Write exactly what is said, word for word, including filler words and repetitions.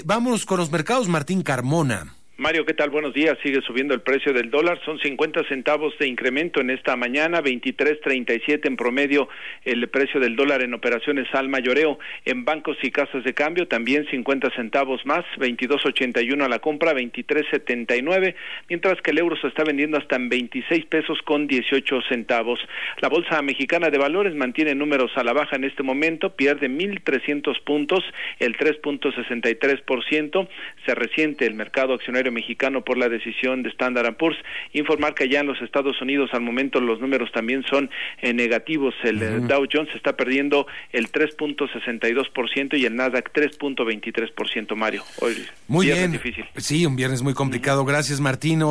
Vamos con los mercados, Martín Carmona. Mario, ¿qué tal? Buenos días. Sigue subiendo el precio del dólar. Son cincuenta centavos de incremento en esta mañana, veintitrés treinta y siete en promedio el precio del dólar en operaciones al mayoreo. En bancos y casas de cambio también cincuenta centavos más, veintidós ochenta y uno a la compra, veintitrés setenta y nueve, mientras que el euro se está vendiendo hasta en veintiséis pesos con dieciocho centavos. La Bolsa Mexicana de Valores mantiene números a la baja en este momento, pierde mil trescientos puntos, el tres punto sesenta y tres por ciento. Se resiente el mercado accionario mexicano por la decisión de Standard and Poor's. Informar que allá en los Estados Unidos al momento los números también son eh, negativos. El uh-huh. Dow Jones está perdiendo el tres punto sesenta y dos por ciento y el Nasdaq tres punto veintitrés por ciento, Mario. Hoy muy bien. Difícil. Sí, un viernes muy complicado. Uh-huh. Gracias, Martín.